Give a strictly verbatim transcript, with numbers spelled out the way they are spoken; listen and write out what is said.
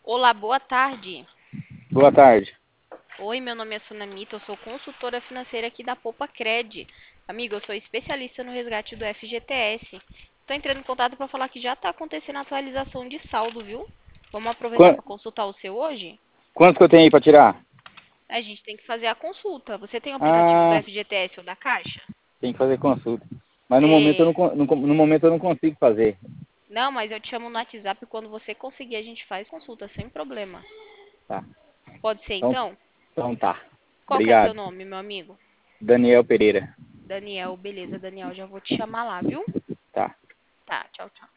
Olá, boa tarde. Boa tarde. Oi, meu nome é Sunamita, eu sou consultora financeira aqui da Poupa Cred. Amigo, eu sou especialista no resgate do F G T S. Estou entrando em contato para falar que já está acontecendo a atualização de saldo, viu? Vamos aproveitar Quan- para consultar o seu hoje? Quanto que eu tenho aí pra tirar? A gente tem que fazer a consulta. Você tem o aplicativo do Ah, F G T S ou da Caixa? tem que fazer consulta. Mas no momento eu É... não, con- no, no momento eu não consigo fazer. Não, mas eu te chamo no WhatsApp, quando você conseguir a gente faz consulta sem problema. Tá. Pode ser Então, então? então tá. Qual que é seu Obrigado. nome, meu amigo? Daniel Pereira. Daniel, beleza, Daniel, já vou te chamar lá, viu? Tá. Tá, tchau, tchau.